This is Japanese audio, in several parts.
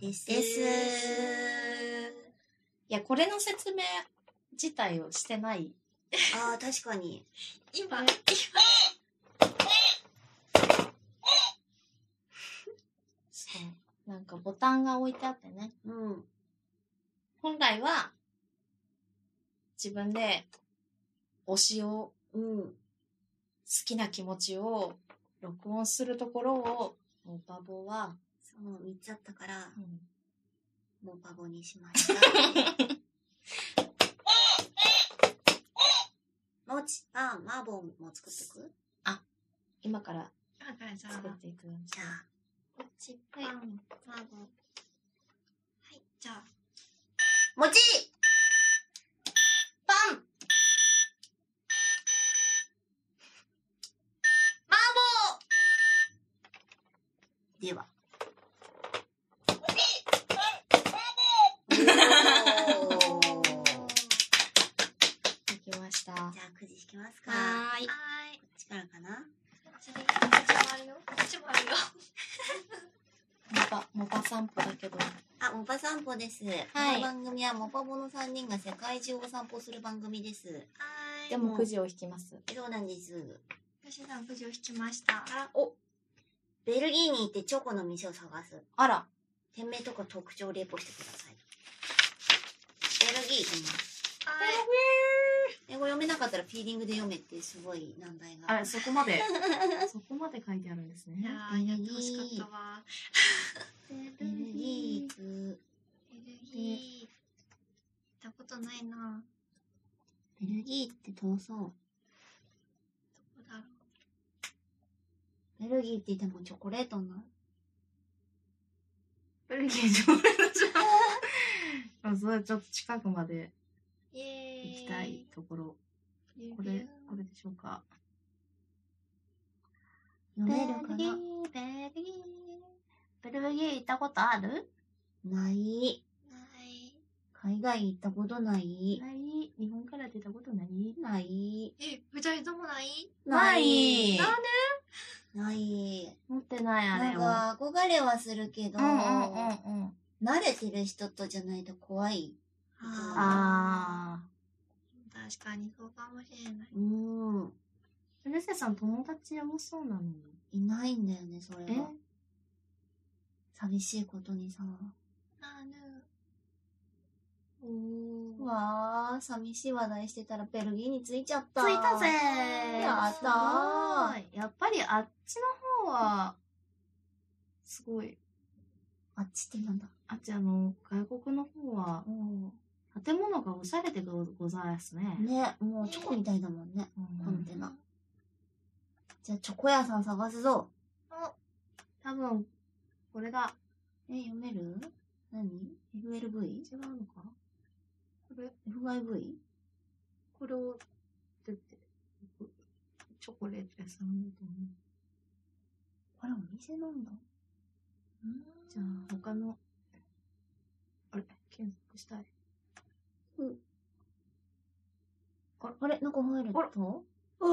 です。 いや、これの説明自体をしてない。 ああ、確かに。 今そう。なんかボタンが置いてあってね。 うん。 本来は、自分で推しを、 うん。 好きな気持ちを録音するところを、モパボは、 そう、3つあったから、 うん、 モパボにしました。もちパン、マーボーも作っていく？ あ、今からじゃあ作っていく。 じゃあ、 もちパン、マーボー。はい、じゃあ。 もちパンマーボーでは。 できました。 じゃあ、くじ引きますか。 はーい。 はーい。 こっちからかな。 こっちもあるよ。こっちもあるよ。 モパ散歩だけど。 あ、モパ散歩です。 はいこの番組はモパボの3人が世界中を散歩する番組です。 はーい。 でもくじを引きます。 そうなんです。 吉さんくじを引きました。 お、 ベルギーに行ってチョコの店を探す。 あら。 店名とか特徴をレポしてください。ベルギー行きます。 は英語読めなかったらフィーリングで読めってすごい難題が。 あ、そこまで書いてあるんですね。 い。いやー、やってほしかったわ。 ベルギー行く。 ベルギー。行ったことないな。 ベルギーって遠そう。 どこだろう。 ベルギーって言ってもチョコレートな。 ベルギー上でじゃん。それちょっと近くまでイエーイ。 行きたいところ。これでしょうか。 読めるかな。 ベルギー行ったことある？ ない。 ない。 海外行ったことない。 ない。日本から出たことない？ ない。 二人ともない？ ないなんない。 持ってないあれを。 なんか憧れはするけど、 うん。 慣れてる人とじゃないと怖い。 あー。確かにそうかもしれない。 ルセさん友達多そうなのに。 いないんだよね、それは。寂しいことにさ。うわー、寂しい話題してたらベルギーに着いちゃった。 着いたぜー。 やったー。 やっぱりあっちの方は、すごい。 あっちってなんだ？ あっち外国の方は、建物がおしゃれでございますね。 ね、もうチョコみたいだもんね、コンテナ。 うん、 じゃあチョコ屋さん探すぞ。 多分、これだ。 読める？何？ FLV？ 違うのか？これ、 FIV？ これを、出て、チョコレート屋さんだと思う。 これお店なんだ。 じゃあ、他の、あれ、検索したい。 あれ、中入ると？ た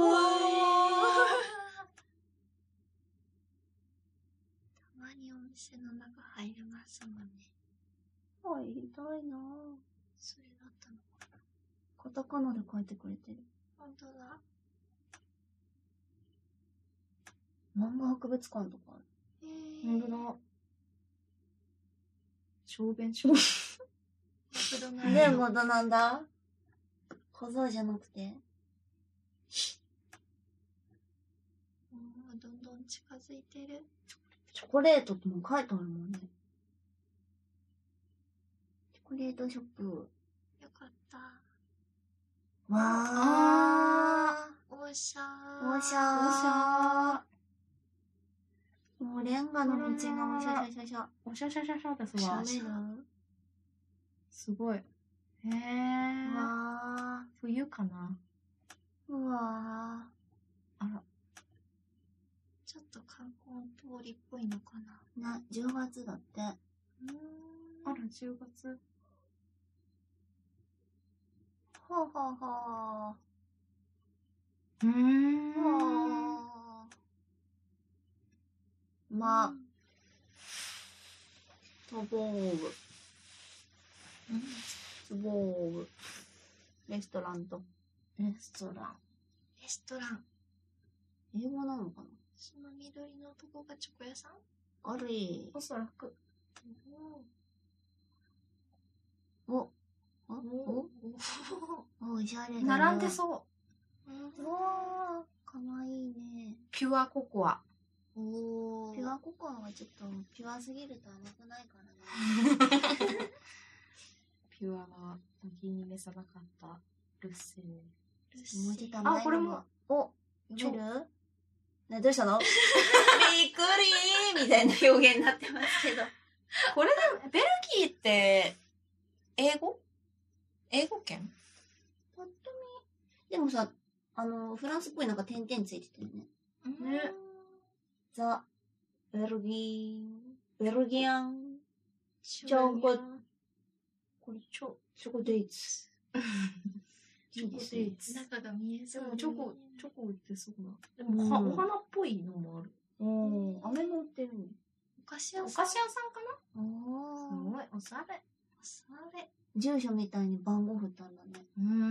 まにお店の中入れますもんね。 入りたいなぁ。 それだったのかな。 カタカナで書いてくれてる。 本当だ。 漫画博物館とかある。 本当だ。小便所。 ねえ、まだなんだ？小僧じゃなくて？ どんどん近づいてる。 チョコレートっても書いてあるもんね。チョコレートショップ。 よかった。 わー。 おしゃー。 おしゃー。もうレンガの道がおしゃしゃしゃしゃ。 おしゃしゃしゃしゃですわ。 読める？ すごい。へー。 わ冬かな。 ー。うわー。 あら。 ちょっと観光通りっぽいのかな。 10月だって。 あら、10月。 はあはあはー。 まあ、 トボーブ。ツボーブ。レストランと。 レストラン。 レストラン。 英語なのかな。 その緑のとこがチョコ屋さん？ あれ。 おそらく。 お。おおしゃれだな。 並んでそう。 うわー、かわいいね。 ピュアココア。 おピュアココアはちょっとピュアすぎると甘くないからね。 ピュアはお気に召さなかったルッセル。 文字たまあこれも。 お、 ちょ出るね、どうしたのびっくりーみたいな表現になってますけど。 これで、ベルギーって、英語圏？ ぱっと見。でもさ、フランスっぽいなんか点々ついてたよね。 ね。 ザ・ベルギアン、チョコ、これチョコデイツ。 チョコデイツ。 中が見えそう。 でもチョコ売ってそうな。でも、お花っぽいのもある。 飴も売ってるの。 お菓子屋おさん。 菓子屋さんかな？すおー。 ごい、おしゃれ。 おしゃれ。 住所みたいに番号振ったんだね。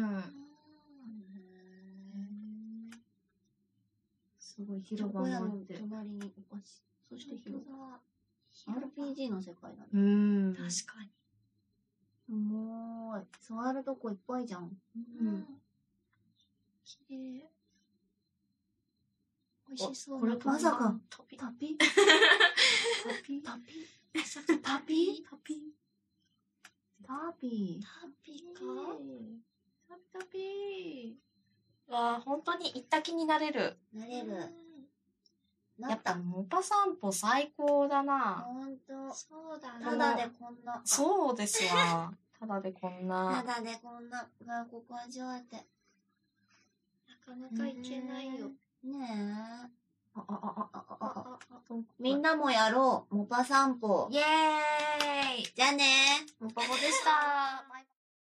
すごいチョ広場コ屋のもあって。 隣にお菓子。そして広場。 広場 RPG の世界だね。 確かに。 すごーい。触るとこいっぱいじゃん。 きれい。美味しそうこれなまさかタピタピタピタピまさかタピタピタピタピかタピわあ、本当に行った気になれる。 なれる。 やっぱ、モパ散歩最高だな。 ほんと。 そうだね。 ただでこんな。 そうですわ。ただでこんな。 ただでこんな外国味わえて。 なかなか行けないよ。 ねえ。 あ、 みんなもやろう。モパ散歩。 イエーイ。 じゃあねモパボでした。バイバイ。